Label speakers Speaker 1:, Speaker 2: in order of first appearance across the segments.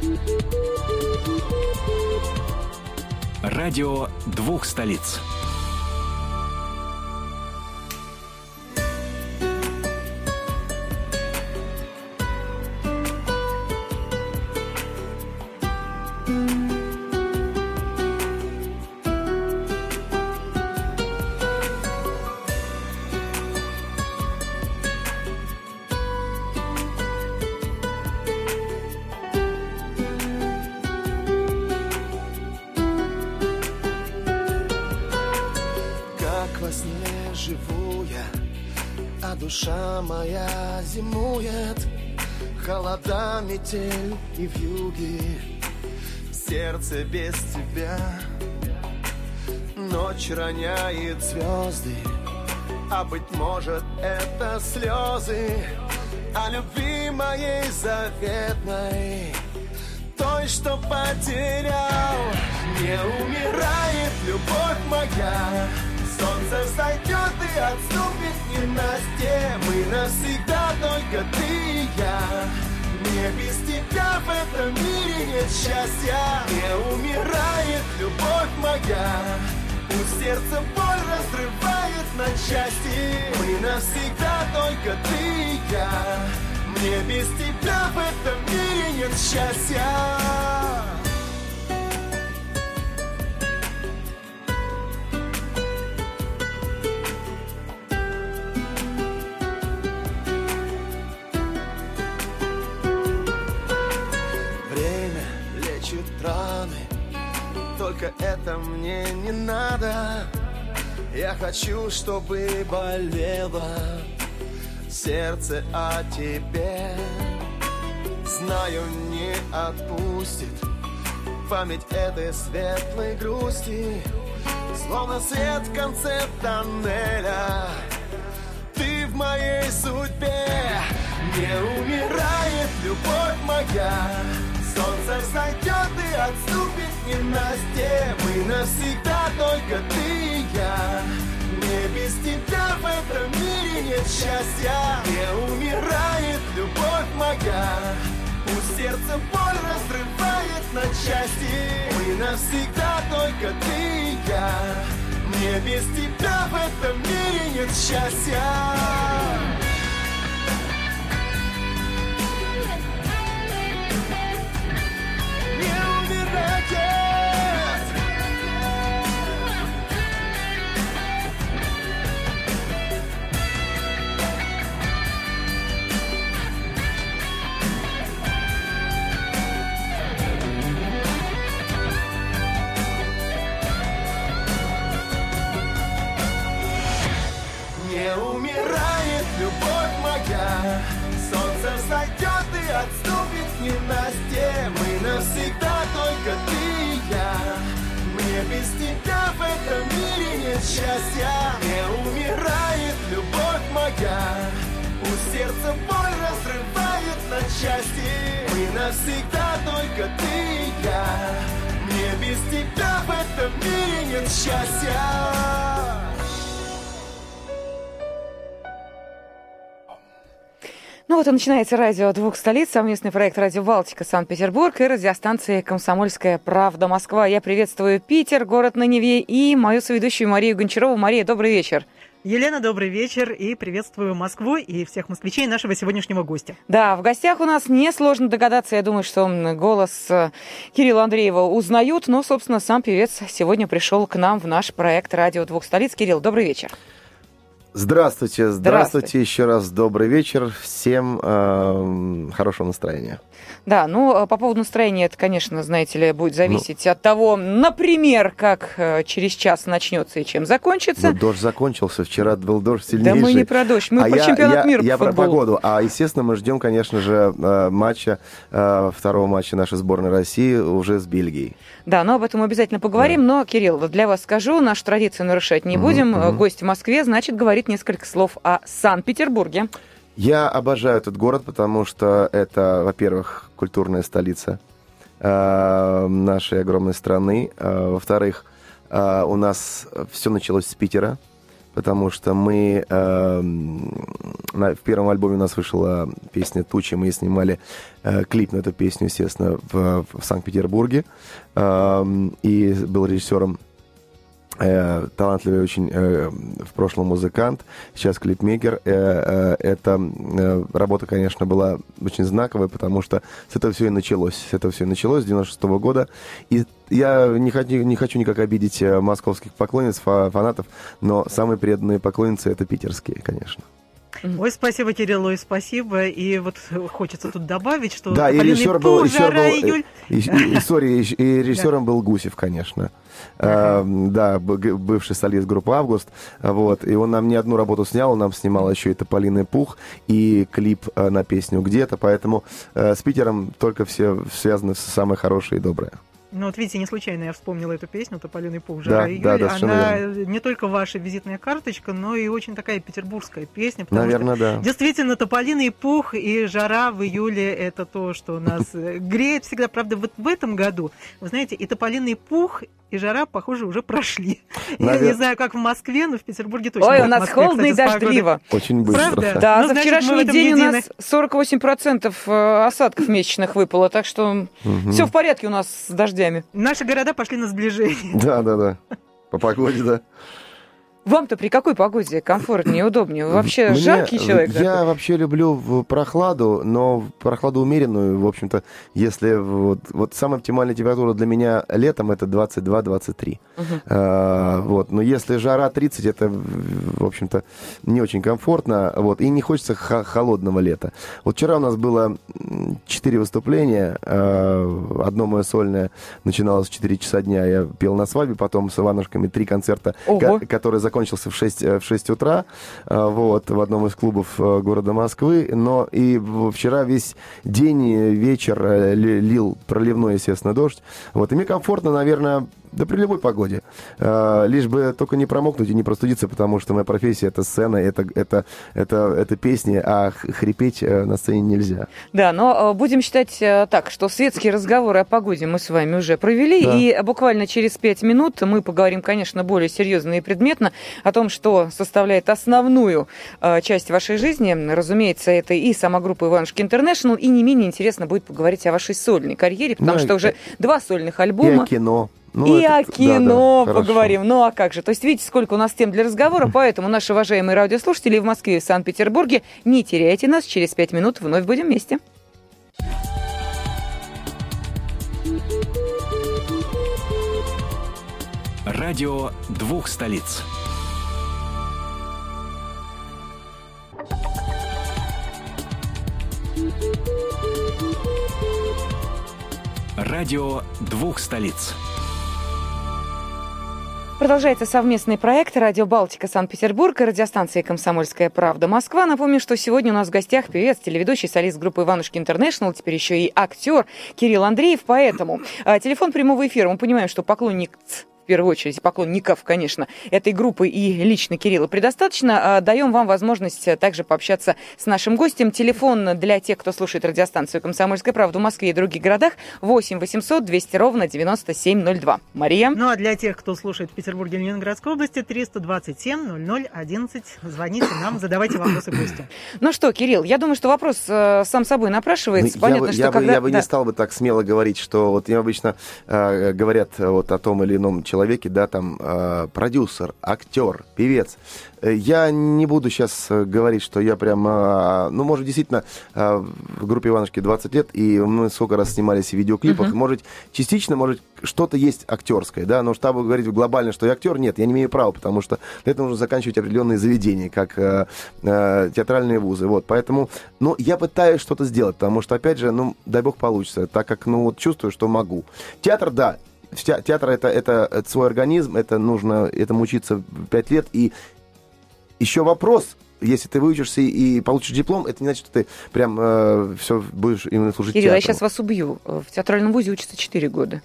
Speaker 1: Радио двух столиц.
Speaker 2: Душа моя зимует, холода, метель и вьюги, сердце без тебя. Ночь роняет звезды, а быть может это слезы о любви моей заветной, той, что потерял. Не умирает любовь моя, солнце взойдет и отступит ненастье. Мы навсегда только ты и я. Мне без тебя в этом мире нет счастья. Не умирает любовь моя, пусть сердце боль разрывает на части. Мы навсегда только ты и я. Мне без тебя в этом мире нет счастья. Только это мне не надо. Я хочу, чтобы болело сердце о тебе. Знаю, не отпустит память этой светлой грусти, словно свет в конце тоннеля. Ты в моей судьбе. Не умирает любовь моя, солнце взойдет и отступит ненастье. Мы навсегда только ты и я. Мне без тебя в этом мире нет счастья. Не умирает любовь моя, пусть сердце боль разрывает на части. Мы навсегда только ты и я. Мне без тебя в этом мире нет счастья. Не умирает любовь моя, солнце взойдет и отступит ненастье. Мы навсегда только ты и я. Мне без тебя в этом мире нет счастья. Не умирает любовь моя, пусть сердце боль разрывает на части. Мы навсегда только ты и я. Мне без тебя в этом мире нет счастья.
Speaker 3: Ну вот и начинается радио двух столиц, совместный проект «Радио Балтика» Санкт-Петербург и радиостанции «Комсомольская правда» Москва. Я приветствую Питер, город на Неве, и мою соведущую Марию Гончарову. Мария, добрый вечер.
Speaker 4: Елена, добрый вечер, и приветствую Москву и всех москвичей, нашего сегодняшнего гостя.
Speaker 3: Да, в гостях у нас несложно догадаться, я думаю, что голос Кирилла Андреева узнают, но, собственно, сам певец сегодня пришел к нам в наш проект «Радио двух столиц». Кирилл, добрый вечер.
Speaker 5: Здравствуйте еще раз, добрый вечер, всем хорошего настроения.
Speaker 3: Да, ну, по поводу настроения, это, конечно, знаете ли, будет зависеть от того, например, как через час начнется и чем закончится.
Speaker 5: Ну, дождь закончился, вчера был дождь сильнейший.
Speaker 3: Да мы не про дождь, мы про чемпионат мира
Speaker 5: по футболу.
Speaker 3: Я
Speaker 5: про погоду, естественно, мы ждем, конечно же, второго матча нашей сборной России уже с Бельгией.
Speaker 3: Да, но об этом мы обязательно поговорим, но, Кирилл, для вас скажу, нашу традицию нарушать не будем. Гость в Москве, значит, говорит несколько слов о Санкт-Петербурге.
Speaker 5: Я обожаю этот город, потому что это, во-первых, культурная столица нашей огромной страны. Во-вторых, у нас все началось с Питера. потому что мы в первом альбоме у нас вышла песня «Тучи», мы снимали клип на эту песню, естественно, в Санкт-Петербурге, и был режиссером талантливый очень в прошлом музыкант, сейчас клипмейкер. Эта работа, конечно, была очень знаковая, потому что с этого все и началось. С 96 года. И я не хочу никак обидеть московских поклонниц, фанатов, но самые преданные поклонницы — это питерские, конечно.
Speaker 4: Ой, спасибо, Кирилл, ой, спасибо. И вот хочется тут добавить, что...
Speaker 5: Да, и режиссером был Гусев, конечно. Да, бывший солист группы «Август». Вот. И он нам не одну работу снял, он нам снимал еще и «Тополиный пух», и клип на песню «Где-то». Поэтому с Питером только все связаны самое хорошее и доброе.
Speaker 4: Ну вот видите, не случайно я вспомнила эту песню «Тополиный пух», Жара и Июль. Она не только ваша визитная карточка, но и очень такая петербургская песня.
Speaker 5: Наверное,
Speaker 4: что,
Speaker 5: да.
Speaker 4: Действительно, «Тополиный пух» и жара в июле — это то, что нас греет всегда. Правда, вот в этом году, вы знаете, и «Тополиный пух», и жара, похоже, уже прошли. Я не знаю, как в Москве, но в Петербурге точно.
Speaker 3: Ой, у нас холодно и дождливо.
Speaker 5: Очень быстро.
Speaker 4: Правда?
Speaker 3: Да, за вчерашний день у нас 48% осадков месячных выпало, так что все в порядке у нас с дождями.
Speaker 4: Наши города пошли на сближение.
Speaker 5: Да. По погоде, да.
Speaker 3: Вам-то при какой погоде комфортнее, удобнее? Вы вообще жаркий человек?
Speaker 5: Я вообще люблю прохладу, но прохладу умеренную. В общем-то, если вот самая оптимальная температура для меня летом — это 22-23. Вот. Но если жара 30, это, в общем-то, не очень комфортно. Вот. И не хочется холодного лета. Вот вчера у нас было 4 выступления. Одно мое сольное начиналось в 4 часа дня. Я пел на свадьбе, потом с Иванушками 3 концерта, которые закончился в 6 утра вот, в одном из клубов города Москвы. Но и вчера весь день и вечер лил проливной, естественно, дождь. Вот. И мне комфортно, наверное, да при любой погоде. Лишь бы только не промокнуть и не простудиться, потому что моя профессия — это сцена, это песни, а хрипеть на сцене нельзя.
Speaker 3: Да, но будем считать так, что светские разговоры о погоде мы с вами уже провели, да. И буквально через 5 минут мы поговорим, конечно, более серьезно и предметно о том, что составляет основную часть вашей жизни. Разумеется, это и сама группа «Иванушки Интернешнл», и не менее интересно будет поговорить о вашей сольной карьере, потому что уже 2 сольных альбома.
Speaker 5: И о кино.
Speaker 3: И о кино поговорим. Ну а как же? То есть видите, сколько у нас тем для разговора, поэтому наши уважаемые радиослушатели в Москве и в Санкт-Петербурге, не теряйте нас, через 5 минут вновь будем вместе.
Speaker 1: Радио 2 столиц. Радио 2 столиц.
Speaker 3: Продолжается совместный проект «Радио Балтика Санкт-Петербург» и радиостанции «Комсомольская правда Москва». Напомню, что сегодня у нас в гостях певец, телеведущий, солист группы «Иванушки Интернешнл», теперь еще и актер Кирилл Андреев. Поэтому телефон прямого эфира. Мы понимаем, что поклонник... В первую очередь, поклонников, конечно, этой группы и лично Кирилла предостаточно. Даем вам возможность также пообщаться с нашим гостем. Телефон для тех, кто слушает радиостанцию «Комсомольская правда» в Москве и других городах 8 800 200 ровно 9702. Мария.
Speaker 4: Ну а для тех, кто слушает в Петербурге и Ленинградской области, 327 00 11. Звоните нам, задавайте вопросы гостю.
Speaker 3: Ну что, Кирилл, я думаю, что вопрос сам собой напрашивается. Понятно, что когда...
Speaker 5: Я бы не стал бы так смело говорить, что вот им обычно говорят вот о том или ином человеке, да, там, продюсер, актер, певец. Я не буду сейчас говорить, что я прям, ну, может, действительно, в группе «Иванушки» 20 лет, и мы сколько раз снимались в видеоклипах, может, частично, может, что-то есть актерское, да, но чтобы говорить глобально, что я актер, нет, я не имею права, потому что для этого нужно заканчивать определенные заведения, как театральные вузы, вот, поэтому, ну, я пытаюсь что-то сделать, потому что, опять же, ну, дай бог получится, так как, ну, вот чувствую, что могу. Театр, да, театр это свой организм, это нужно этому учиться 5 лет, и еще вопрос, если ты выучишься и получишь диплом, это не значит, что ты прям все будешь именно служить
Speaker 3: Кирилл,
Speaker 5: театру.
Speaker 3: я сейчас вас убью. В театральном вузе учатся 4 года.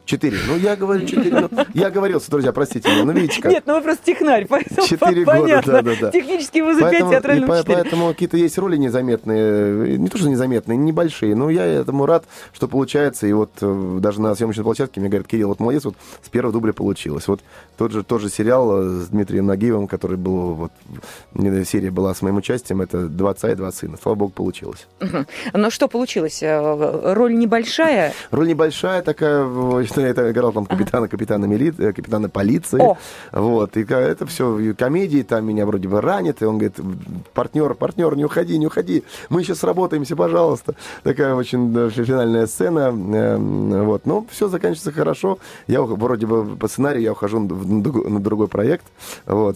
Speaker 5: 4. Ну, я говорю 4. Я оговорился, друзья, простите меня. Ну, видите как.
Speaker 3: Нет, ну вы просто технарь, поэтому
Speaker 5: 4
Speaker 3: понятно.
Speaker 5: года, да.
Speaker 3: Технически вы за 5, театральным 4.
Speaker 5: Поэтому какие-то есть роли незаметные. Не то, что незаметные, небольшие. Но я этому рад, что получается. И вот даже на съемочной площадке мне говорят: Кирилл, вот молодец, вот с первого дубля получилось. Вот тот же сериал с Дмитрием Нагиевым, который был, вот, серия была с моим участием, это «Два отца и два сына». Слава богу, получилось.
Speaker 3: Ну, что получилось? Роль небольшая?
Speaker 5: Роль небольшая такая, я играл там капитана полиции.
Speaker 3: О.
Speaker 5: Вот, и это все комедии, там меня вроде бы ранит, и он говорит: партнер, не уходи, мы еще сработаемся, пожалуйста. Такая очень финальная сцена, вот, но все заканчивается хорошо. Я вроде бы по сценарию я ухожу на другой проект, вот,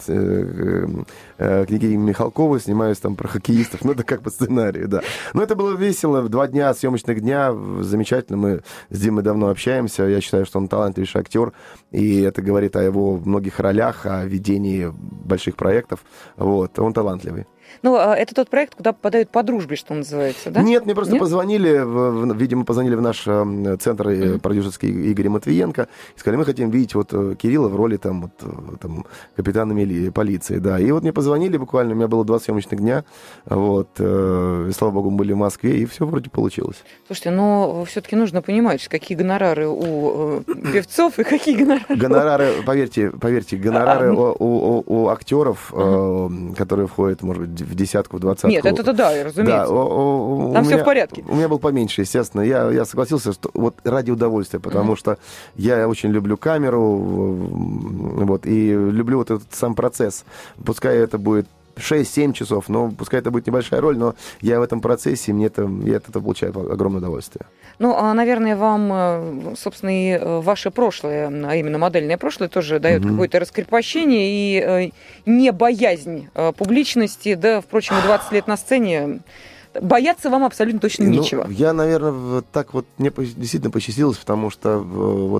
Speaker 5: книги Михалкова, снимаюсь там про хоккеистов, ну это как по сценарию, да. Но это было весело, 2 дня съемочных дня, замечательно, мы с Димой давно общаемся, я считаю, что он талантливейший актер, и это говорит о его многих ролях, о ведении больших проектов, вот, он талантливый.
Speaker 3: Ну, это тот проект, куда попадают по дружбе, что называется, да?
Speaker 5: Нет, мне просто позвонили, видимо, позвонили в наш центр продюсерский Игоря Матвиенко, и сказали: мы хотим видеть вот Кирилла в роли там капитана полиции, да. И вот мне позвонили буквально, у меня было 2 съемочных дня, вот, и, слава богу, мы были в Москве, и все вроде получилось.
Speaker 3: Слушайте, но все-таки нужно понимать, какие гонорары у певцов и какие гонорары...
Speaker 5: Гонорары, поверьте, гонорары у актеров, которые входят, может быть, в десятку, в 20-ку.
Speaker 3: Нет, это да, разумеется. Да, там все в порядке.
Speaker 5: У меня был поменьше, естественно. Я согласился, что вот ради удовольствия, потому что я очень люблю камеру, вот, и люблю вот этот сам процесс. Пускай это будет 6-7 часов, но пускай это будет небольшая роль, но я в этом процессе, я от этого получаю огромное удовольствие.
Speaker 3: Ну, наверное, вам, собственно, и ваше прошлое, а именно модельное прошлое, тоже дает какое-то раскрепощение и не боязнь публичности, да, впрочем, и 20 лет на сцене. Бояться вам абсолютно точно нечего.
Speaker 5: Я, наверное, так вот, мне действительно посчастливилось, потому что вот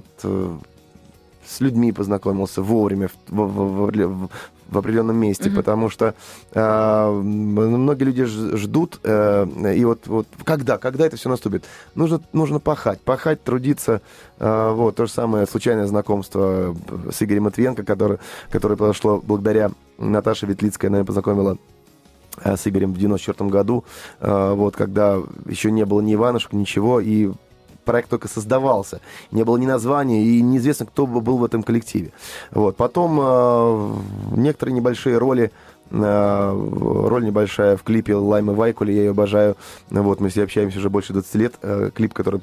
Speaker 5: с людьми познакомился вовремя, в определенном месте, потому что многие люди ждут, и вот когда это все наступит, нужно пахать, трудиться. Вот, то же самое случайное знакомство с Игорем Матвиенко, которое произошло благодаря Наташе Ветлицкой, она меня познакомила с Игорем в 94 году, вот, когда еще не было ни Иванушек, ничего, и проект только создавался. Не было ни названия, и неизвестно, кто был в этом коллективе. Вот. Потом некоторые небольшие роли. Роль небольшая в клипе Лаймы Вайкули, я ее обожаю. Вот, мы с ней общаемся уже больше 20 лет. Клип, который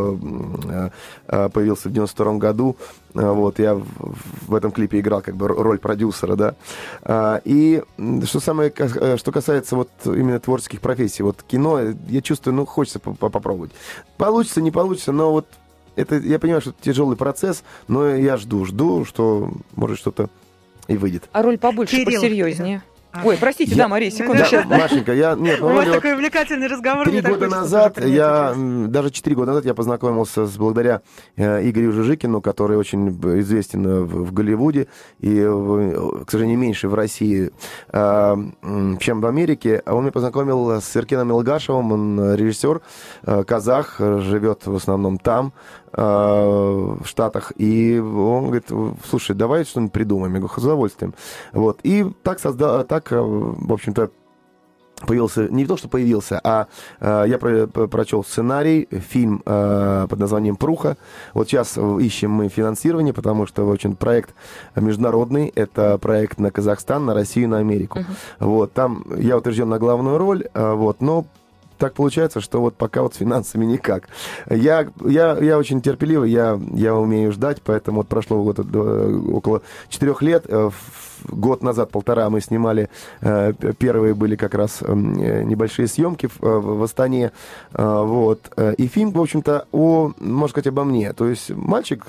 Speaker 5: появился в 92 году. Вот, я в этом клипе играл как бы роль продюсера, да. И что касается вот именно творческих профессий, вот кино, я чувствую, хочется попробовать. Получится, не получится, но вот это, я понимаю, что это тяжелый процесс, но я жду, что может что-то и выйдет.
Speaker 3: А роль побольше,
Speaker 4: Кирилл,
Speaker 3: посерьезнее? Ой, простите, да, Мария, секунду.
Speaker 5: Машенька,
Speaker 4: у вас такой увлекательный разговор.
Speaker 5: 3 года назад, даже 4 года назад я познакомился благодаря Игорю Жижикину, который очень известен в Голливуде и, к сожалению, меньше в России, чем в Америке. Он меня познакомил с Эркеном Элгашевым, он режиссер, казах, живет в основном там, в Штатах, и он говорит: слушай, давай что-нибудь придумаем. Я говорю: с удовольствием. Вот. И так, в общем-то, появился, не то, что появился, а я прочел сценарий, фильм под названием «Пруха». Вот сейчас ищем мы финансирование, потому что, в общем, проект международный, это проект на Казахстан, на Россию, на Америку. Вот, там я утвержден на главную роль, вот, но так получается, что вот пока вот с финансами никак. Я очень терпеливый, я умею ждать, поэтому вот прошло около 4 лет. Год назад, 1,5 мы снимали, первые были как раз небольшие съемки в Астане, вот, и фильм, в общем-то, можно сказать, обо мне, то есть мальчик,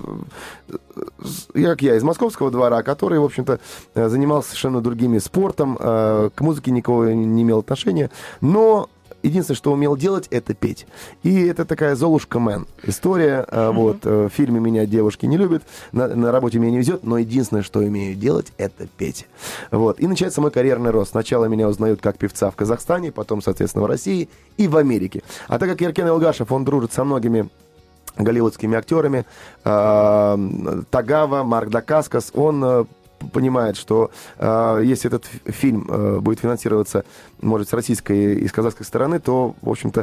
Speaker 5: как я, из московского двора, который, в общем-то, занимался совершенно другими спортом, к музыке никого не имел отношения, но единственное, что умел делать, это петь. И это такая Золушка-мен история. Вот, в фильме меня девушки не любят, на работе меня не везет, но единственное, что умею делать, это петь. Вот. И начинается мой карьерный рост. Сначала меня узнают как певца в Казахстане, потом, соответственно, в России и в Америке. А так как Эркен Элгашев, он дружит со многими голливудскими актерами. Тагава, Марк Дакаскас, он понимает, что если этот фильм будет финансироваться, может, с российской и с казахской стороны, то, в общем-то,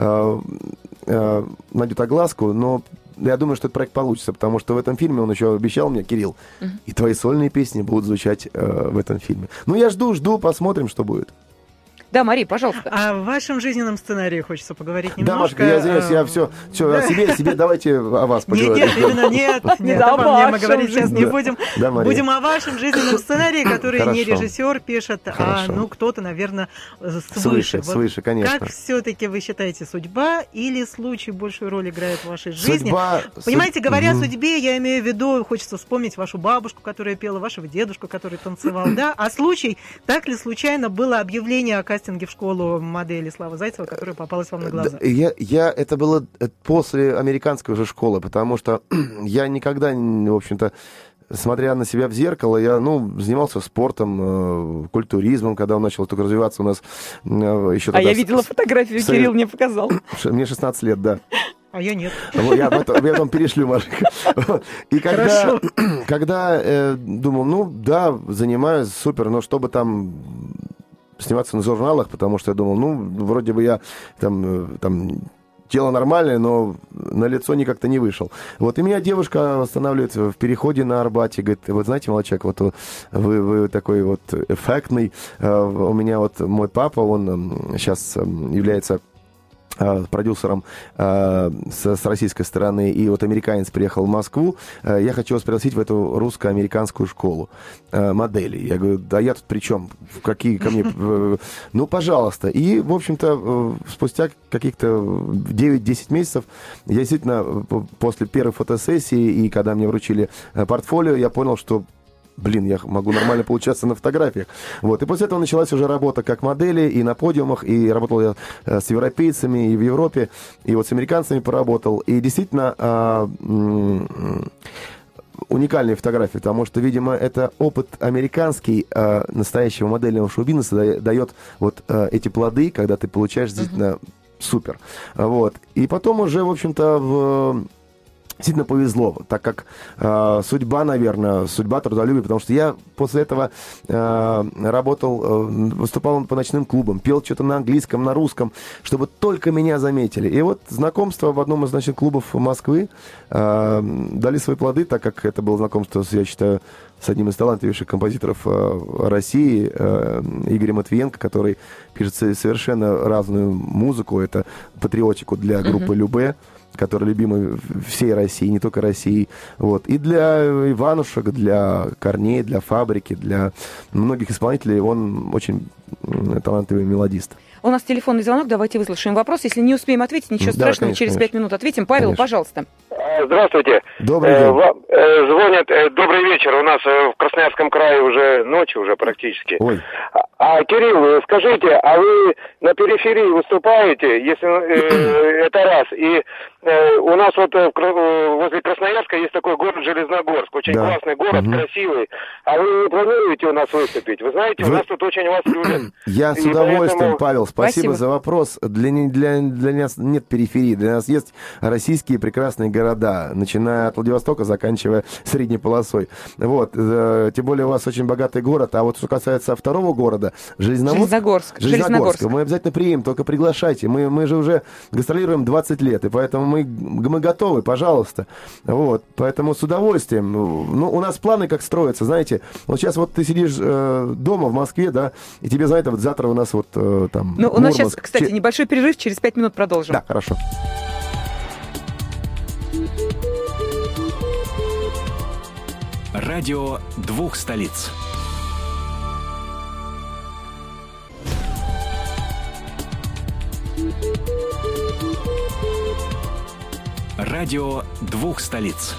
Speaker 5: найдет огласку, но я думаю, что этот проект получится, потому что в этом фильме он еще обещал мне, Кирилл, и твои сольные песни будут звучать в этом фильме. Ну, я жду, посмотрим, что будет.
Speaker 3: Да, Мария, пожалуйста.
Speaker 4: О вашем жизненном сценарии хочется поговорить немножко.
Speaker 5: Да, Машка, я извиняюсь, я все о себе, давайте о вас поговорим.
Speaker 4: Нет, обо мне мы говорить сейчас не будем. Будем о вашем жизненном сценарии, который не режиссер пишет, а кто-то, наверное, свыше.
Speaker 5: Свыше, конечно.
Speaker 4: Как все-таки вы считаете, судьба или случай большую роль играет в вашей жизни? Понимаете, говоря о судьбе, я имею в виду, хочется вспомнить вашу бабушку, которая пела, вашего дедушку, который танцевал, да? А случай, так ли случайно было объявление о кастинге в школу модели Славы Зайцева, которая попалась вам на глаза?
Speaker 5: Это было после американской уже школы, потому что я никогда, в общем-то, смотря на себя в зеркало, я, занимался спортом, культуризмом, когда он начал только развиваться у нас еще тогда.
Speaker 3: Я видела фотографию, Кирилл мне показал.
Speaker 5: Мне 16 лет, да.
Speaker 4: А я нет.
Speaker 5: Я потом перешлю, Машка. И когда думал, занимаюсь, супер, но чтобы там сниматься на журналах, потому что я думал, вроде бы я там тело нормальное, но на лицо никак то не вышел. Вот, и меня девушка останавливает в переходе на Арбате, говорит, вот знаете, молодчик, вот вы такой вот эффектный, у меня вот мой папа, он сейчас является продюсером с российской стороны, и вот американец приехал в Москву, я хочу вас пригласить в эту русско-американскую школу моделей. Я говорю, да я тут при чем? Какие ко мне? Пожалуйста. И, в общем-то, спустя каких-то 9-10 месяцев, я действительно, после первой фотосессии, и когда мне вручили портфолио, я понял, что я могу нормально получаться на фотографиях. Вот. И после этого началась уже работа как модели и на подиумах, и работал я с европейцами и в Европе, и вот с американцами поработал. И действительно уникальные фотографии, потому что, видимо, это опыт американский настоящего модельного шоу-бизнеса дает вот эти плоды, когда ты получаешь действительно супер. Вот. И потом уже, в общем-то, действительно повезло, так как судьба, наверное, судьба трудолюбия, потому что я после этого выступал по ночным клубам, пел что-то на английском, на русском, чтобы только меня заметили. И вот знакомство в одном из ночных клубов Москвы дали свои плоды, так как это было знакомство, я считаю, с одним из талантливейших композиторов России, Игорем Матвиенко, который пишет совершенно разную музыку, это патриотику для группы «Любэ», который любимый всей России, не только России. Вот. И для Иванушек, для Корней, для Фабрики, для многих исполнителей он очень талантливый мелодист.
Speaker 3: У нас телефонный звонок, давайте выслушаем вопрос. Если не успеем ответить, ничего страшного,
Speaker 5: конечно,
Speaker 3: через 5 минут ответим. Павел, пожалуйста.
Speaker 6: Здравствуйте.
Speaker 5: Добрый день.
Speaker 6: Звонят. Добрый вечер. У нас в Красноярском крае уже ночь уже практически.
Speaker 5: Ой.
Speaker 6: Кирилл, скажите, а вы на периферии выступаете, если это раз? И у нас вот возле Красноярска есть такой город Железногорск. Очень классный город, красивый. А вы не планируете у нас выступить? Вы знаете, у нас тут очень вас любят.
Speaker 5: Я с удовольствием, Павел, спасибо за вопрос. Для нас нет периферии, для нас есть российские прекрасные города, начиная от Владивостока, заканчивая средней полосой. Вот. Тем более у вас очень богатый город. А вот что касается второго города, Железногорск. Мы обязательно приедем, только приглашайте. Мы же уже гастролируем 20 лет, и поэтому мы готовы, пожалуйста. Вот. Поэтому с удовольствием. У нас планы как строятся, знаете. Вот сейчас вот ты сидишь дома в Москве, да, и тебе за это вот завтра у нас вот там
Speaker 3: у нас сейчас, кстати, небольшой перерыв, через 5 минут продолжим.
Speaker 5: Да, хорошо.
Speaker 1: Радио двух столиц. Радио двух столиц.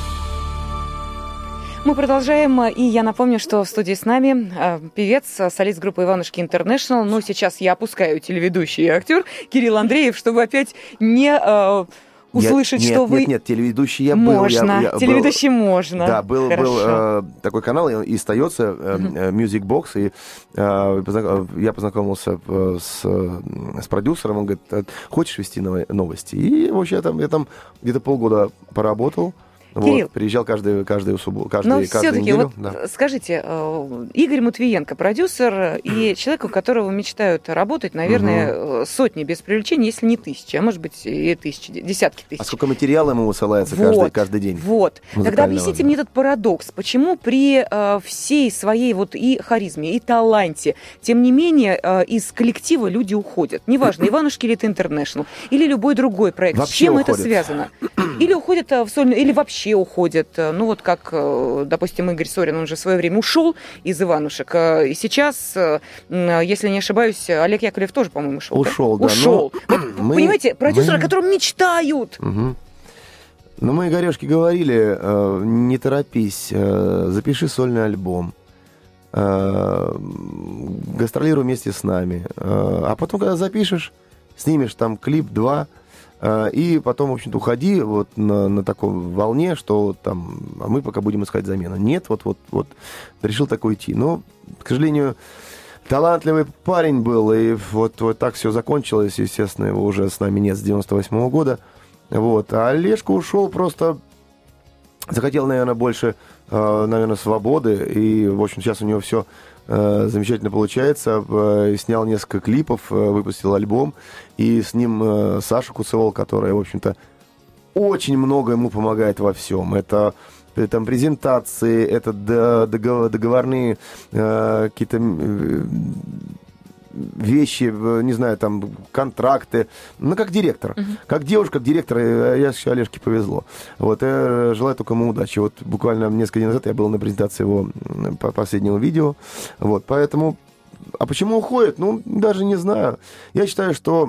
Speaker 3: Мы продолжаем, и я напомню, что в студии с нами певец, солист группы «Иванушки Интернешнл». Но сейчас я опускаю телеведущий и актер Кирилл Андреев, чтобы опять не услышать, что вы...
Speaker 5: Нет, телеведущий я
Speaker 3: можно.
Speaker 5: был.
Speaker 3: Телеведущий можно.
Speaker 5: Да, был такой канал, и остается Music Box, и я познакомился с продюсером, он говорит, хочешь вести новости? И вообще я там где-то полгода поработал.
Speaker 3: Кирилл,
Speaker 5: вот, приезжал каждую
Speaker 3: все-таки
Speaker 5: неделю.
Speaker 3: Вот скажите, Игорь Матвиенко, продюсер и человек, у которого мечтают работать, наверное, сотни, без привлечения, если не тысячи, а может быть и тысячи, десятки тысяч.
Speaker 5: А сколько материала ему высылается каждый день?
Speaker 3: Вот. Тогда объясните мне этот парадокс. Почему при всей своей вот и харизме, и таланте, тем не менее, из коллектива люди уходят? Неважно, Иванушки или это Интернешнл, или любой другой проект.
Speaker 5: Вообще
Speaker 3: с чем
Speaker 5: уходят.
Speaker 3: это связано? Или уходят в сольную, или вообще уходят. Ну вот как, допустим, Игорь Сорин, он же в свое время ушел из «Иванушек». И сейчас, если не ошибаюсь, Олег Яковлев тоже, по-моему, ушел.
Speaker 5: Ушел, да.
Speaker 3: Ушел. Вот, понимаете, продюсеры, о котором мечтают.
Speaker 5: Ну, мы, Игорёшке, говорили, не торопись, запиши сольный альбом, гастролируй вместе с нами. А потом, когда запишешь, снимешь там клип 2, и потом, в общем-то, уходи вот на такой волне, что там, а мы пока будем искать замену. Нет, вот решил так уйти. Но, к сожалению, талантливый парень был, и вот так все закончилось. Естественно, его уже с нами нет с 98-го года. Вот. А Олежка ушел просто... Захотел, наверное, больше, свободы. И, в общем, сейчас у него все замечательно получается. Снял несколько клипов, выпустил альбом. И с ним Саша Куцевол, которая, в общем-то, очень много ему помогает во всем. Это там презентации, это договорные какие-то вещи, не знаю, там, контракты. Ну, как директор. Как девушка, как директор, я Олежке повезло. Вот, я желаю только ему удачи. Вот буквально несколько дней назад я был на презентации его последнего видео. Вот, поэтому... А почему уходит? Ну, даже не знаю. Я считаю, что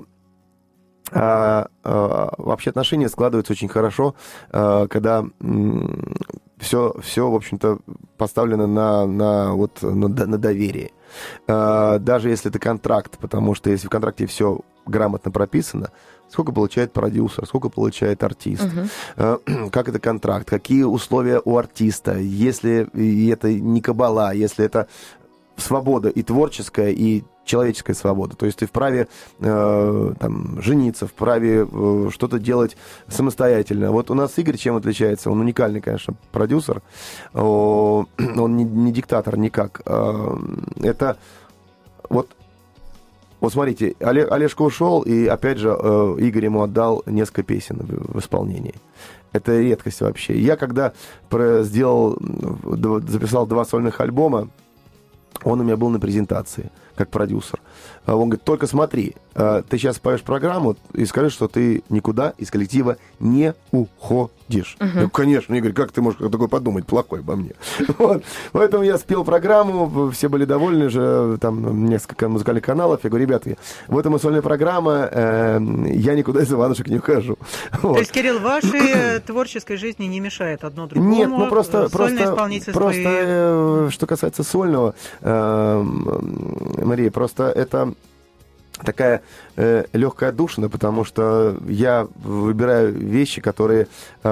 Speaker 5: вообще отношения складываются очень хорошо, когда все, в общем-то, поставлено на доверие. Даже если это контракт, потому что если в контракте все грамотно прописано, сколько получает продюсер, сколько получает артист, как это контракт, какие условия у артиста, если это не кабала, если это свобода и творческая, и человеческая свобода. То есть ты вправе жениться, вправе что-то делать самостоятельно. Вот у нас Игорь чем отличается? Он уникальный, конечно, продюсер. Он не диктатор никак. Это вот смотрите, Олежка ушел, и опять же Игорь ему отдал несколько песен в исполнении. Это редкость вообще. Я когда записал 2 сольных альбома, он у меня был на презентации, как продюсер. Он говорит, только смотри, ты сейчас поешь программу и скажи, что ты никуда из коллектива не уходишь. Ну, конечно, Игорь, как ты можешь такое подумать, плохой обо мне? Вот. Поэтому я спел программу, все были довольны же, там несколько музыкальных каналов. Я говорю, ребята, вот это моя сольная программа, я никуда из «Иванушек» не ухожу. Вот.
Speaker 4: То есть, Кирилл, вашей творческой жизни не мешает одно другому?
Speaker 5: Нет, ну просто
Speaker 4: исполнительство
Speaker 5: что касается сольного, Мария, просто это такая легкая отдушина, потому что я выбираю вещи, которые,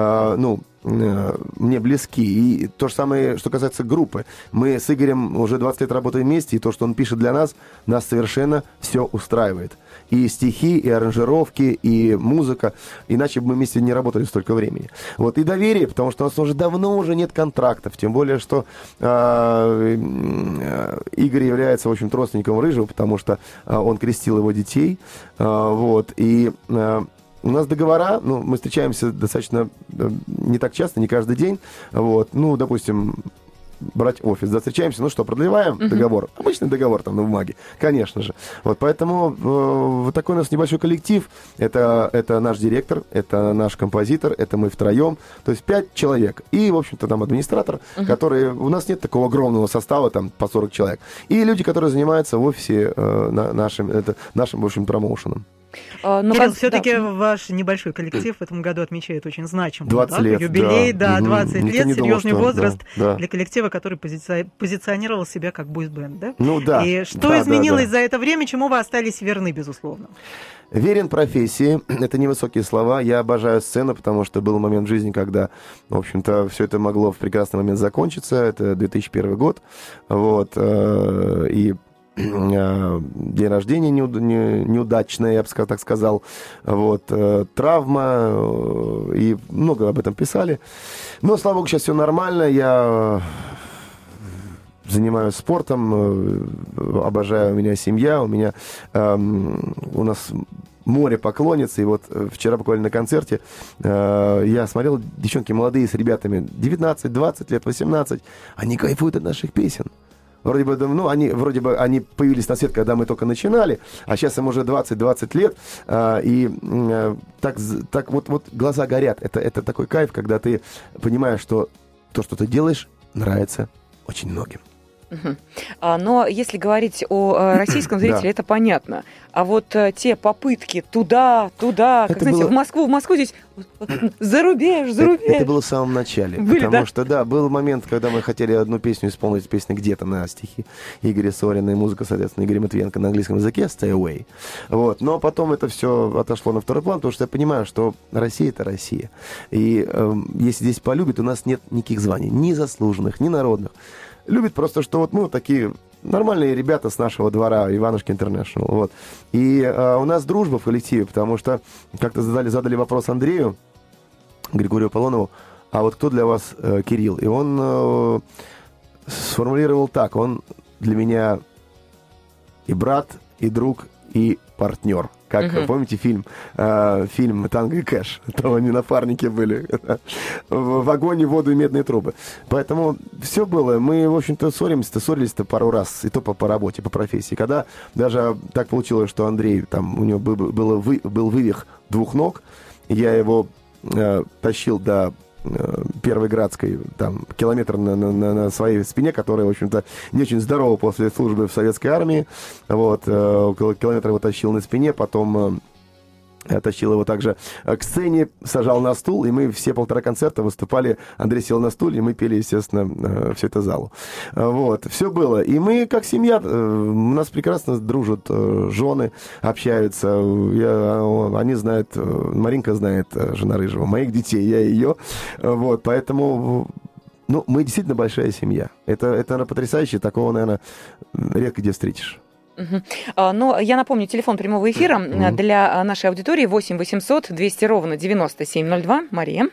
Speaker 5: мне близки. И то же самое, что касается группы. Мы с Игорем уже 20 лет работаем вместе, и то, что он пишет для нас совершенно все устраивает. И стихи, и аранжировки, и музыка. Иначе бы мы вместе не работали столько времени. Вот. И доверие, потому что у нас уже давно уже нет контрактов. Тем более, что Игорь является, в общем, родственником Рыжего, потому что он крестил его детей. Вот. И у нас договора, мы встречаемся достаточно не так часто, не каждый день. Вот. Допустим, брать офис, встречаемся, продлеваем договор. Обычный договор там на бумаге, конечно же. Вот, поэтому вот такой у нас небольшой коллектив. Это наш директор, это наш композитор, это мы втроем. То есть 5 человек. И, в общем-то, там администратор, который... У нас нет такого огромного состава, там, по 40 человек. И люди, которые занимаются в офисе нашим, в общем, промоушеном.
Speaker 4: Кирилл, все-таки ваш небольшой коллектив в этом году отмечает очень значимый
Speaker 5: 20 лет,
Speaker 4: юбилей, 20 лет, серьезный возраст
Speaker 5: да.
Speaker 4: для коллектива, который позиционировал себя как бойсбенд, да?
Speaker 5: Ну да.
Speaker 4: И что изменилось за это время, чему вы остались верны, безусловно?
Speaker 5: Верен профессии, это невысокие слова, я обожаю сцену, потому что был момент в жизни, когда, в общем-то, все это могло в прекрасный момент закончиться, это 2001 год, вот, и день рождения неудачный, я бы так сказал, вот, травма, и много об этом писали, но, слава богу, сейчас все нормально, я занимаюсь спортом, обожаю, у меня семья, у нас море поклонниц, и вот вчера буквально на концерте я смотрел, девчонки молодые с ребятами, 19, 20 лет, 18, они кайфуют от наших песен. Вроде бы, они появились на свет, когда мы только начинали, а сейчас им уже 20-20 лет, и так вот глаза горят. Это такой кайф, когда ты понимаешь, что то, что ты делаешь, нравится очень многим.
Speaker 3: Но если говорить о российском зрителе, это понятно. А вот те попытки туда, как, знаете, в Москву здесь, за рубеж.
Speaker 5: Это было в самом начале. Потому что, был момент, когда мы хотели одну песню исполнить, песню где-то на стихи Игоря Сорина и музыка, соответственно, Игоря Матвиенко на английском языке, Stay Away. Вот. Но потом это все отошло на второй план, потому что я понимаю, что Россия — это Россия. И если здесь полюбят, у нас нет никаких званий, ни заслуженных, ни народных. Любит просто, что вот мы такие нормальные ребята с нашего двора, Иванушки Интернешнл. Вот. И у нас дружба в коллективе, потому что как-то задали вопрос Андрею Григорию Аполлонову, а вот кто для вас Кирилл? И он сформулировал так: он для меня и брат, и друг, и партнер. Как, помните фильм «Танго и Кэш»? Там они напарники были. В огонь, в воду и медные трубы. Поэтому все было. Мы, в общем-то, ссорились-то пару раз, и то по работе, по профессии. Когда даже так получилось, что Андрей, там у него был вывих двух ног, я его тащил до Первой Градской, там, километр на своей спине, которая, в общем-то, не очень здорова после службы в советской армии. Вот, около километра его тащил на спине, потом я тащил его также к сцене, сажал на стул, и мы все 1,5 концерта выступали. Андрей сел на стул, и мы пели, естественно, всю эту залу. Вот, все было. И мы, как семья, у нас прекрасно дружат жены, общаются. Они знают, Маринка знает, жена Рыжего, моих детей, я ее. Вот, поэтому... мы действительно большая семья. Это наверное, потрясающе. Такого, наверное, редко где встретишь.
Speaker 3: Но я напомню, телефон прямого эфира для нашей аудитории 8 800 200 ровно 9702. Мария.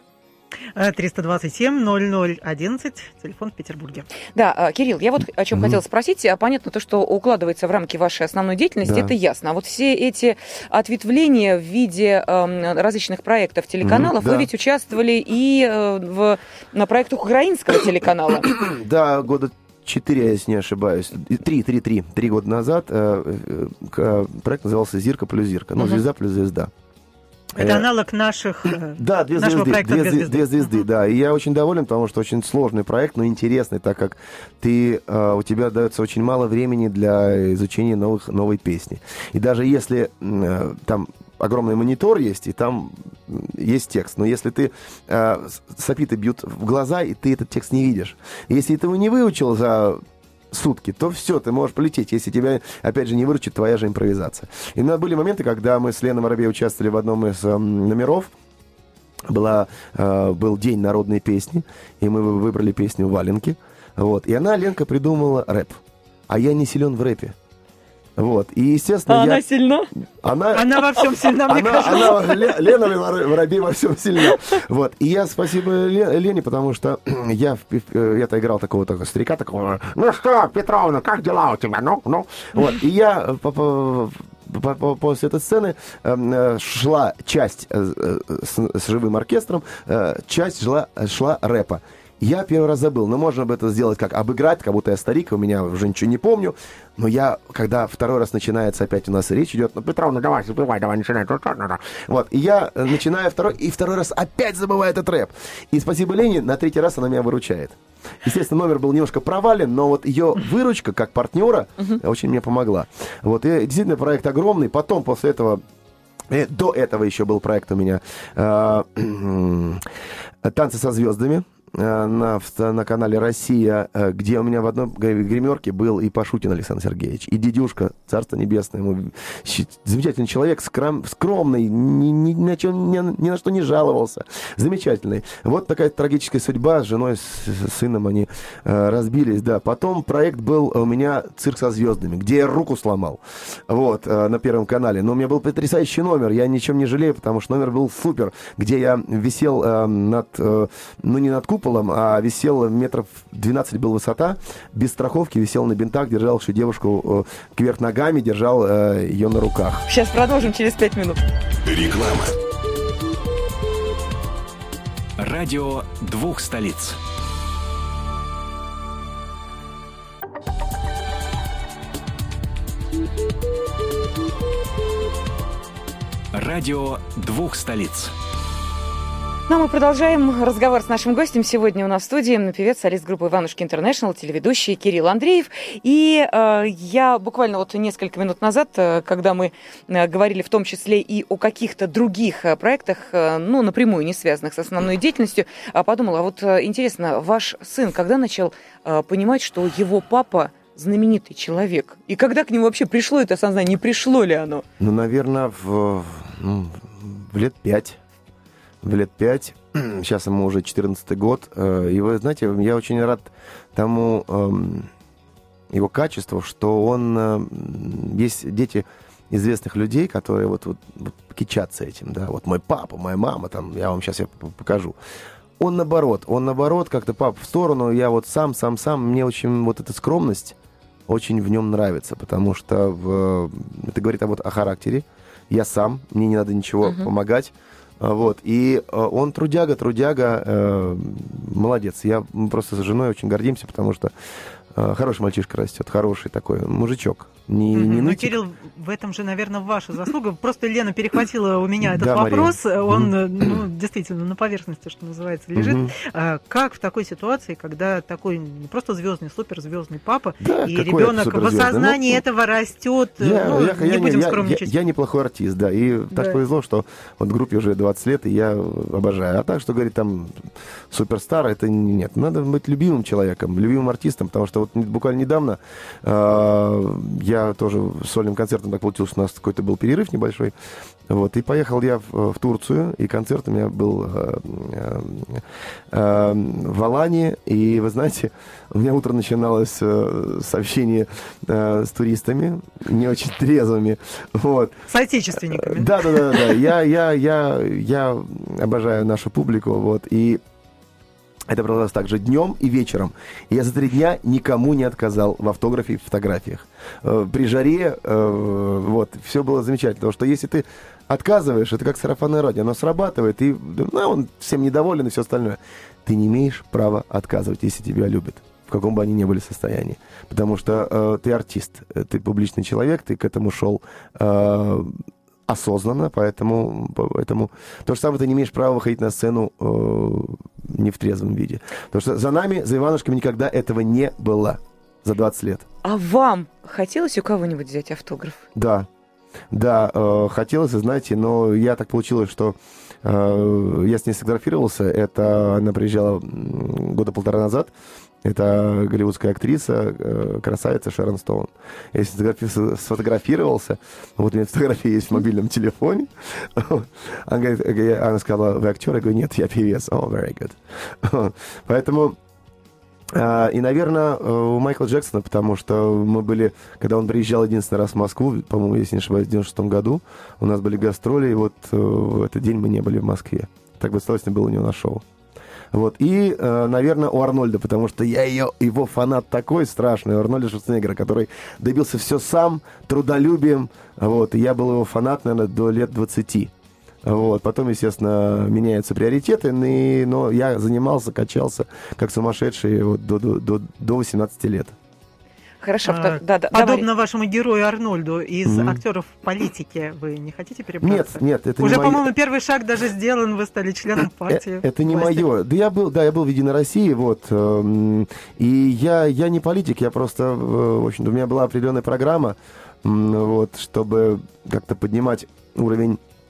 Speaker 4: 327-0011, телефон в Петербурге.
Speaker 3: Да, Кирилл, я вот о чем хотела спросить. Понятно, то, что укладывается в рамки вашей основной деятельности, это ясно. А вот все эти ответвления в виде различных проектов телеканалов, вы ведь участвовали и на проектах украинского телеканала.
Speaker 5: Да, года 4, если не ошибаюсь, 3 года назад проект назывался «Зирка плюс Зирка», «Звезда плюс звезда».
Speaker 4: Это аналог наших
Speaker 5: нашего проекта «Две звезды», да. И я очень доволен, потому что очень сложный проект, но интересный, так как у тебя дается очень мало времени для изучения новой песни. И даже если там огромный монитор есть, и там есть текст. Но если ты софиты бьют в глаза, и ты этот текст не видишь. Если ты его не выучил за сутки, то все, ты можешь полететь, если тебя, опять же, не выручит твоя же импровизация. И у нас были моменты, когда мы с Леной Воробей участвовали в одном из номеров. Был день народной песни, и мы выбрали песню «Валенки». Вот. И Ленка, придумала рэп. А я не силен в рэпе. Вот. И, естественно,
Speaker 3: она сильна?
Speaker 4: Она во всем сильна, мне кажется.
Speaker 5: Лена Воробей во всем сильна. Вот. И я спасибо Лене, потому что я-то играл такого старика, такого: ну что, Петровна, как дела у тебя? Ну. Вот. И я после этой сцены шла часть с живым оркестром, часть шла рэпа. Я первый раз забыл, но можно бы это сделать как обыграть, как будто я старик, у меня уже ничего не помню. Но когда второй раз начинается, опять у нас речь идет: Петровна, давай, забывай, давай, начинай. Вот, и я начинаю второй раз опять забываю этот рэп. И спасибо Лене, на третий раз она меня выручает. Естественно, номер был немножко провален, но вот ее выручка как партнера очень мне помогла. Вот, и действительно проект огромный. Потом, после этого, До этого еще был проект у меня «Танцы со звездами». На канале «Россия», где у меня в одной гримерке был и Пашутин Александр Сергеевич, и Дедюшка, царство небесное, ему замечательный человек, скромный, ни на что не жаловался, замечательный. Вот такая трагическая судьба, с женой, с сыном они разбились, да. Потом проект был у меня «Цирк со звездами», где я руку сломал, вот, на Первом канале. Но у меня был потрясающий номер, я ничем не жалею, потому что номер был супер, где я висел не над куполом, а висел метров 12 была высота, без страховки, висел на бинтах, держал еще девушку кверх ногами, держал ее на руках.
Speaker 3: Сейчас продолжим через 5 минут.
Speaker 1: Реклама. Радио двух столиц. Радио двух столиц.
Speaker 3: Ну, мы продолжаем разговор с нашим гостем. Сегодня у нас в студии певец, солист группы «Иванушки Интернешнл», телеведущий Кирилл Андреев. И я буквально вот несколько минут назад, когда мы говорили в том числе и о каких-то других проектах, ну, напрямую не связанных с основной деятельностью, подумала, вот интересно, ваш сын когда начал понимать, что его папа знаменитый человек? И когда к нему вообще пришло это осознание? Не пришло ли оно?
Speaker 5: Ну, наверное, в лет 5. В лет 5, сейчас ему уже 14-й год, и вы знаете, я очень рад тому его качеству, что он... Есть дети известных людей, которые вот кичатся этим, да, вот мой папа, моя мама, там, я вам сейчас покажу. Он наоборот, как-то папа в сторону, я вот сам, мне очень вот эта скромность очень в нем нравится, потому что это говорит о характере, я сам, мне не надо ничего помогать. Вот, и он трудяга, молодец. Мы просто с женой очень гордимся, потому что хороший мальчишка растет, хороший такой мужичок.
Speaker 4: Ну, Кирилл, в этом же, наверное, ваша заслуга. Просто Лена перехватила у меня этот вопрос. Мария. Он действительно на поверхности, что называется, лежит. Как в такой ситуации, когда такой не просто звездный, суперзвездный папа, да, и ребенок в осознании этого растет, не будем скромничать.
Speaker 5: Я неплохой артист, да, и так повезло, что вот в группе уже 20 лет, и я обожаю. А так, что говорит там суперстар, это нет. Надо быть любимым человеком, любимым артистом, потому что вот буквально недавно я тоже сольным концертом так получилось, у нас какой-то был перерыв небольшой. Вот, и поехал я в Турцию, и концерт у меня был в Алании. И вы знаете, у меня утро начиналось с общения с туристами, не очень трезвыми. Вот.
Speaker 4: С отечественниками.
Speaker 5: Да. Я обожаю нашу публику, вот, и это продолжалось также днем и вечером. И я за 3 дня никому не отказал в автографе и фотографиях. При жаре, вот, все было замечательно. Потому что если ты отказываешь, это как сарафанное радио, оно срабатывает, и он всем недоволен и все остальное. Ты не имеешь права отказывать, если тебя любят, в каком бы они ни были состоянии. Потому что ты артист, ты публичный человек, ты к этому шел осознанно, поэтому то же самое, ты не имеешь права выходить на сцену не в трезвом виде. Потому что за нами, за Иванушками, никогда этого не было за 20 лет.
Speaker 3: А вам хотелось у кого-нибудь взять автограф?
Speaker 5: Да, хотелось, знаете, но я так получилось, что я с ней сфотографировался. Она приезжала 1.5 года назад. Это голливудская актриса, красавица Шерон Стоун. Я сфотографировался. Вот у меня фотография есть в мобильном телефоне. Она сказала, вы актер? Я говорю, нет, я певец. Very good. Поэтому... И, наверное, у Майкла Джексона, потому что мы были... Когда он приезжал единственный раз в Москву, по-моему, если не ошибаюсь, в 96 году, у нас были гастроли, и вот в этот день мы не были в Москве. Так бы достаточно было у него на шоу. Вот. И, наверное, у Арнольда, потому что я его фанат такой страшный, у Арнольда Шварценеггера, который добился все сам, трудолюбием. Вот. И я был его фанат, наверное, до лет 20. Вот. Потом, естественно, меняются приоритеты, но я занимался, качался как сумасшедший вот, до 18 лет.
Speaker 3: Хорошо.
Speaker 4: Подобно вашему герою Арнольду из актеров политики, вы не хотите перебраться?
Speaker 5: Нет, это
Speaker 4: уже,
Speaker 5: не
Speaker 4: по-моему,
Speaker 5: моё.
Speaker 4: Первый шаг даже сделан, вы стали членом партии.
Speaker 5: Это не мое. Да, я был в «Единой России», вот. И я не политик, я просто, в общем-то, у меня была определенная программа, вот, чтобы как-то поднимать уровень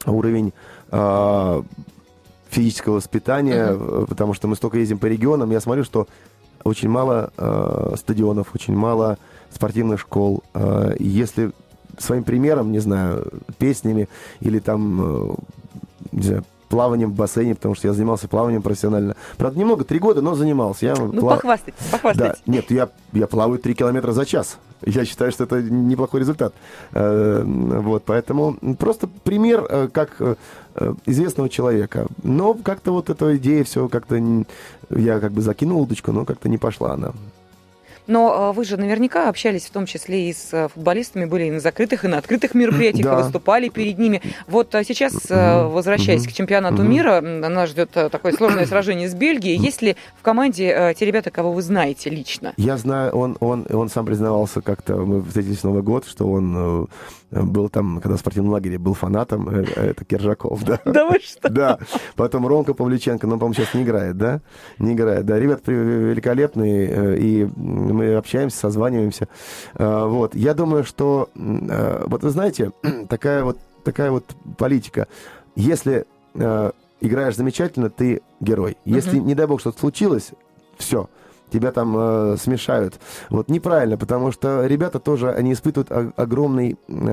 Speaker 5: уровень физического воспитания, потому что мы столько ездим по регионам. Я смотрю, что очень мало стадионов, очень мало спортивных школ. Если своим примером, не знаю, песнями или там, не знаю, плаванием в бассейне, потому что я занимался плаванием профессионально. Правда, немного, 3 года, но занимался.
Speaker 3: Похвастайтесь.
Speaker 5: Да, нет, я плаваю 3 километра за час. Я считаю, что это неплохой результат. Вот, поэтому просто пример как известного человека. Но как-то вот эта идея все как-то... Я как бы закинул удочку, но как-то не пошла она.
Speaker 3: Но вы же наверняка общались в том числе и с футболистами, были и на закрытых, и на открытых мероприятиях, и выступали перед ними. Вот сейчас, возвращаясь к чемпионату мира, нас ждет такое сложное сражение с Бельгией. Есть ли в команде те ребята, кого вы знаете лично?
Speaker 5: Я знаю, он сам признавался как-то, мы встретились в Новый год, что он был там, когда в спортивном лагере, был фанатом, это Кержаков, да.
Speaker 3: Да вы что?
Speaker 5: Да. Потом Ромка Павлюченко, но, по-моему, сейчас не играет, да? Не играет, да. Ребята великолепные, и мы общаемся, созваниваемся. Вот. Я думаю, что, вот вы знаете, такая вот политика. Если играешь замечательно, ты герой. Если, не дай бог, что-то случилось, все. Тебя там смешают. Вот неправильно, потому что ребята тоже, они испытывают огромный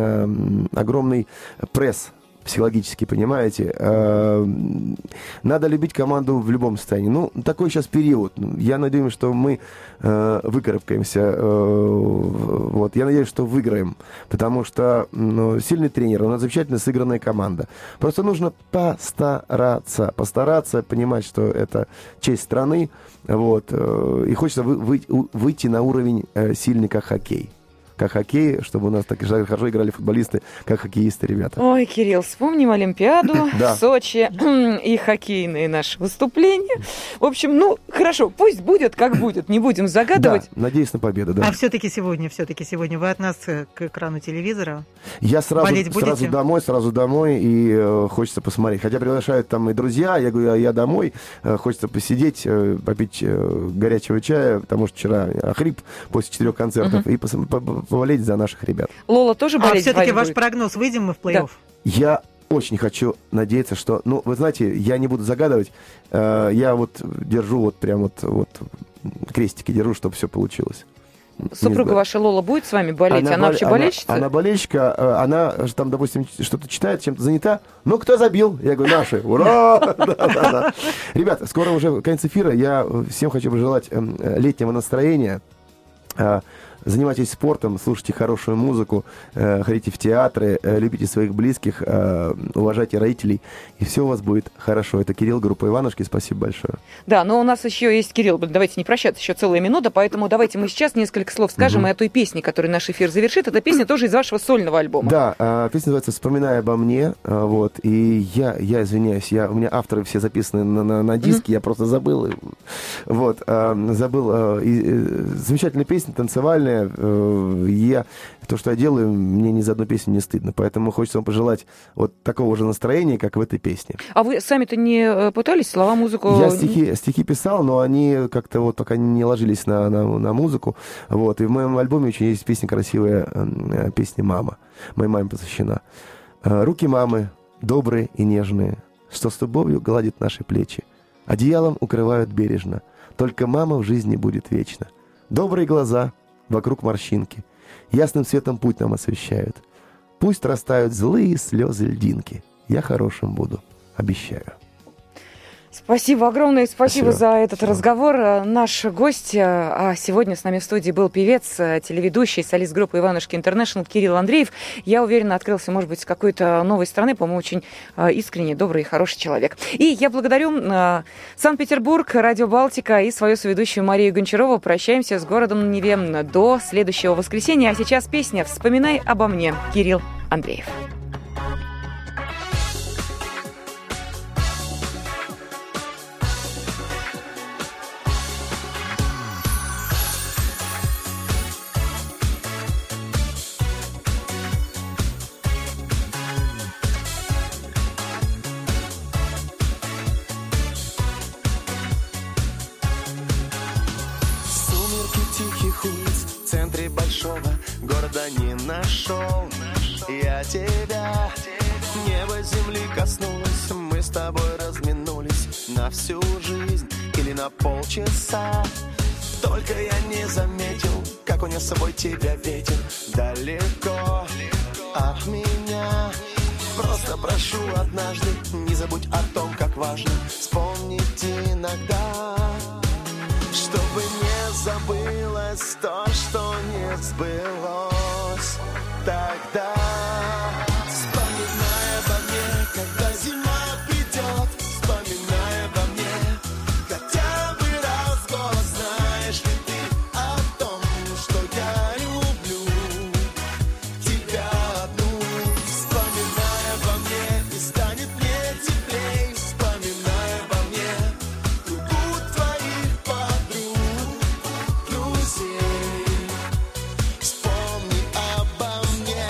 Speaker 5: пресс психологически, понимаете. Надо любить команду в любом состоянии. Ну, такой сейчас период. Я надеюсь, что мы выкарабкаемся. Вот. Я надеюсь, что выиграем. Потому что сильный тренер, у нас замечательно сыгранная команда. Просто нужно постараться понимать, что это честь страны. Вот. И хочется выйти на уровень сильный, как хоккей. Как хоккей, чтобы у нас так же хорошо играли футболисты, как хоккеисты, ребята.
Speaker 3: Ой, Кирилл, вспомним Олимпиаду в Сочи и хоккейные наши выступления. В общем, хорошо, пусть будет, как будет, не будем загадывать.
Speaker 5: Да, надеюсь на победу, да.
Speaker 4: А все-таки сегодня вы от нас к экрану телевизора?
Speaker 5: Я сразу домой, и хочется посмотреть. Хотя приглашают там и друзья, я говорю, я домой, хочется посидеть, попить горячего чая, потому что вчера охрип после 4 концертов, и повалить за наших ребят.
Speaker 3: Лола тоже болеет?
Speaker 4: Все-таки ваш прогноз, выйдем мы в плей-офф?
Speaker 5: Да. Я очень хочу надеяться, что... вы знаете, я не буду загадывать. Я вот держу прям крестики держу, чтобы все получилось.
Speaker 3: Супруга ваша Лола будет с вами болеть? Она вообще болельщица?
Speaker 5: Она болельщика, она там, допустим, что-то читает, чем-то занята. Ну, кто забил? Я говорю, наши. Ура! Ребята, скоро уже конец эфира. Я всем хочу пожелать летнего настроения. Занимайтесь спортом, слушайте хорошую музыку, ходите в театры, любите своих близких, уважайте родителей, и все у вас будет хорошо. Это Кирилл, группа Иванушки, спасибо большое.
Speaker 3: Да, но у нас еще есть, Кирилл, давайте не прощаться, еще целая минута, поэтому давайте мы сейчас несколько слов скажем и о той песне, которая наш эфир завершит. Эта песня тоже из вашего сольного альбома.
Speaker 5: Да, песня называется «Вспоминая обо мне», вот, и я извиняюсь, у меня авторы все записаны на диске, я просто забыл, вот, замечательная песня, танцевальная. То, что я делаю, мне ни за одну песню не стыдно. Поэтому хочется вам пожелать вот такого же настроения, как в этой песне.
Speaker 3: А вы сами-то не пытались слова, музыку?
Speaker 5: Я стихи писал, но они как-то пока не ложились на музыку. Вот. И в моем альбоме очень есть песня красивая, песня «Мама». Моей маме посвящена. Руки мамы добрые и нежные, что с любовью гладит наши плечи. Одеялом укрывают бережно. Только мама в жизни будет вечно. Добрые глаза — вокруг морщинки, ясным светом путь нам освещают. Пусть растают злые слезы льдинки, я хорошим буду, обещаю.
Speaker 3: Спасибо огромное, спасибо за этот разговор. Наш гость сегодня с нами в студии был певец, телеведущий, солист группы «Иванушки Интернешнл» Кирилл Андреев. Я уверена, открылся, может быть, с какой-то новой стороны, по-моему, очень искренний, добрый и хороший человек. И я благодарю Санкт-Петербург, Радио Балтика и свою соведущую Марию Гончарову. Прощаемся с городом на Неве до следующего воскресенья. А сейчас песня «Вспоминай обо мне» Кирилл Андреев.
Speaker 2: Города не нашел я тебя. Небо земли коснулось, мы с тобой разминулись на всю жизнь или на полчаса. Только я не заметил, как унес с собой тебя ветер далеко от меня. Просто прошу однажды, не забудь о том, как важно вспомнить иногда, чтобы не забылось то, что не сбылось тогда. Вспоминай обо мне, когда зима придет, вспоминай обо мне хотя бы раз в год. Знаешь ли ты о том, что я люблю тебя одну? Вспоминай обо мне, и станет мне теплей. Вспоминай обо мне кругу твоих подруг, друзей. Вспомни обо мне.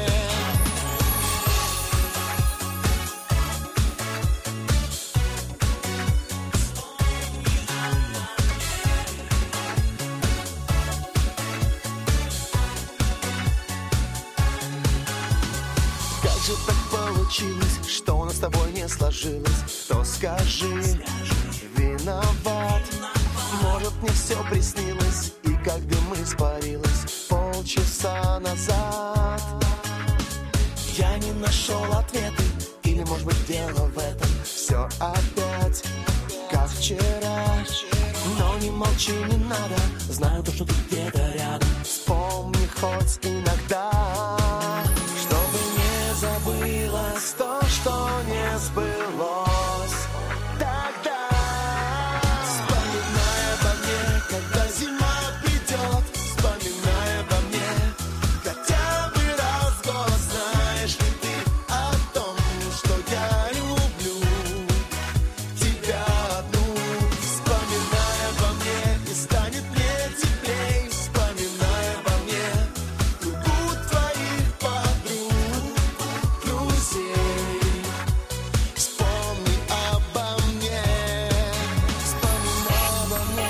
Speaker 2: Как же так получилось, что у нас с тобой не сложилось? Кто, скажи, виноват? Может, мне все приснилось, и как дым испарилось полчаса назад. Я не нашел ответы, или, может быть, дело в этом. Все опять, как вчера. Но не молчи, не надо, знаю то, что ты где-то рядом. Вспомни хоть иногда, чтобы не забылось то, что не сбылось тогда. Вспоминай обо мне, когда зима придет. Вспоминай обо мне хотя бы раз в год. Знаешь ли ты о том, что я люблю тебя одну? Вспоминай обо мне, и станет мне теплей. Вспоминай обо мне кругу твоих подруг, друзей. Вспомни обо мне. Вспоминай обо мне.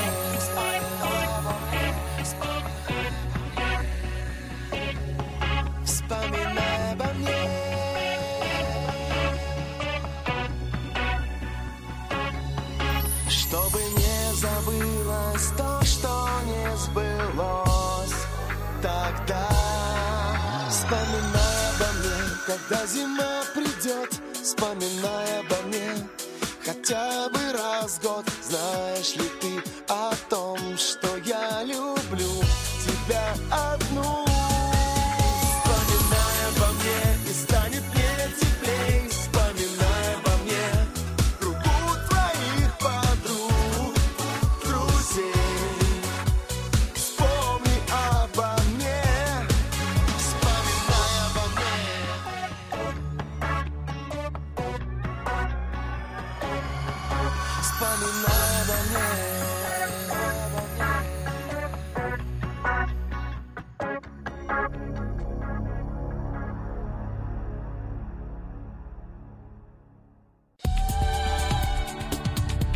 Speaker 2: Вспоминай обо мне. Чтобы не забылось то, что не сбылось тогда. Вспоминай обо мне, когда зима придет. Вспоминай обо мне хотя бы раз в год. Знаешь ли ты о том, что я люблю тебя одну? Вспоминай обо мне, и станет мне теплей. Вспоминай обо мне кругу твоих подруг, друзей. Вспомни обо мне. Вспоминай обо мне. Вспоминай обо мне.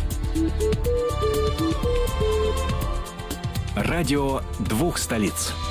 Speaker 1: Радио двух столиц.